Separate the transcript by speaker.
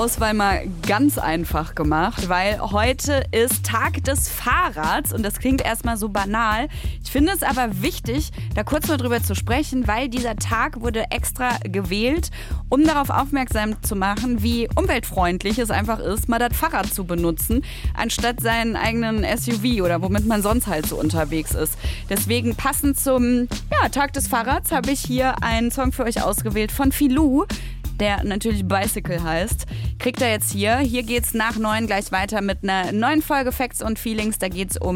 Speaker 1: Auswahl mal ganz einfach gemacht, weil heute ist Tag des Fahrrads und das klingt erstmal so banal. Ich finde es aber wichtig, da kurz mal drüber zu sprechen, weil dieser Tag wurde extra gewählt, um darauf aufmerksam zu machen, wie umweltfreundlich es einfach ist, mal das Fahrrad zu benutzen, anstatt seinen eigenen SUV oder womit man sonst halt so unterwegs ist. Deswegen passend zum Tag des Fahrrads habe ich hier einen Song für euch ausgewählt von Filou, der natürlich Bicycle heißt. Kriegt er jetzt hier. Hier geht's nach 9 gleich weiter mit einer neuen Folge Facts und Feelings. Da geht's um